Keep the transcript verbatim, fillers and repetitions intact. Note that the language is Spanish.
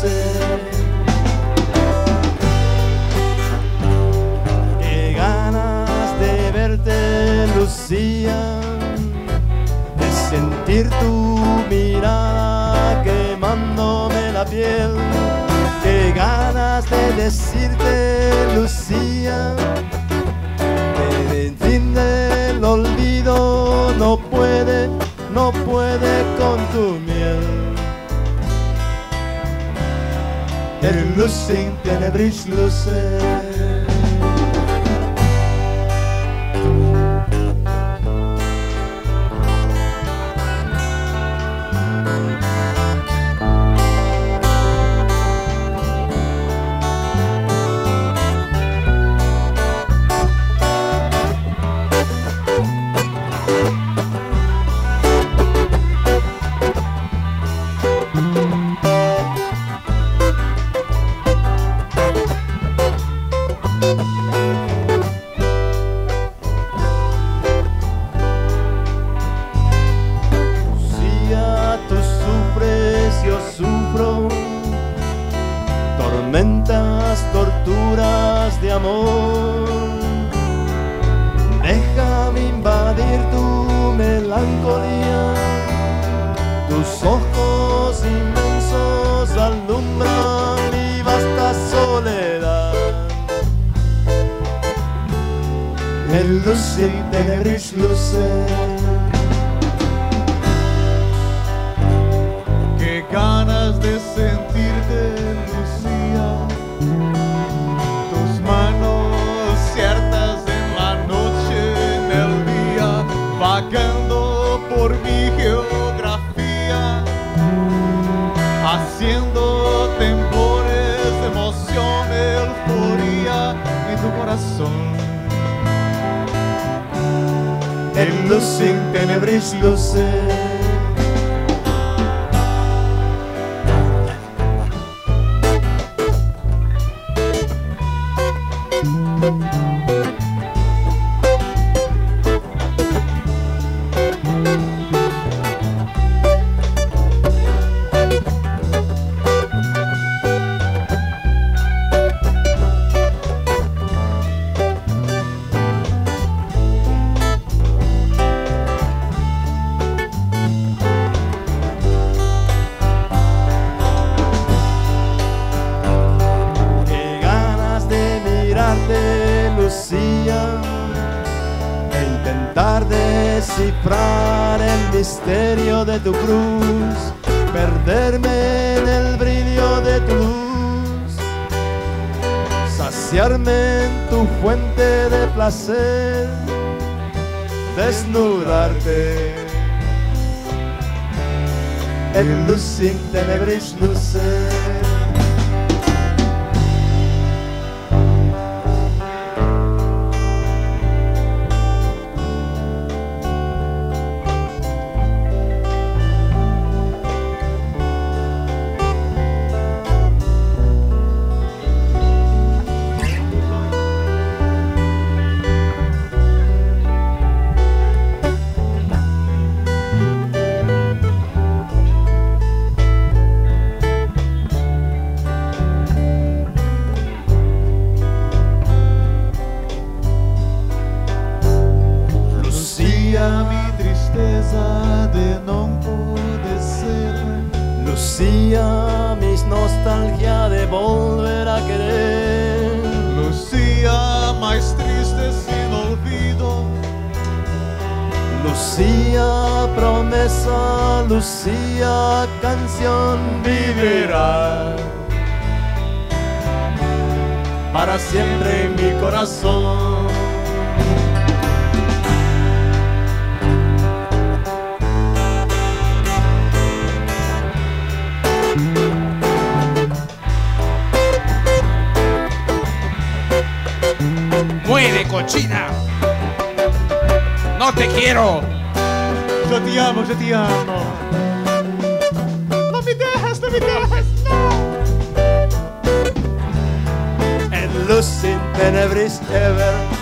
luces. Qué ganas de verte, Lucía, de sentir tu mirada quemándome la piel. Qué ganas de decirte, Lucía, que el fin del olvido no puede, no puede con tu miel. El luz in tenebris luce. Tormentas, torturas de amor, déjame invadir tu melancolía. Tus ojos inmensos alumbran mi vasta soledad. El luz in tenebris luce. Qué ganas de sentirte, Lucía, tus manos ciertas en la noche, en el día, vagando por mi geografía, haciendo temblores de emoción, euforía en tu corazón. El luz in tenebris luce. Lucía, e intentar descifrar el misterio de tu cruz, perderme en el brillo de tu luz, saciarme en tu fuente de placer, desnudarte. El luz in tenebris luce. Mi tristeza de não poder ser, Lucía, mis nostalgia de volver a querer, Lucía, mais triste sin olvido, Lucía, promesa, Lucía, canción vivirá para siempre en mi corazón. ¡Muere, cochina! ¡No te quiero! Yo te amo, yo te amo. No me dejes, no me dejes, no. En luz in tenebris ever.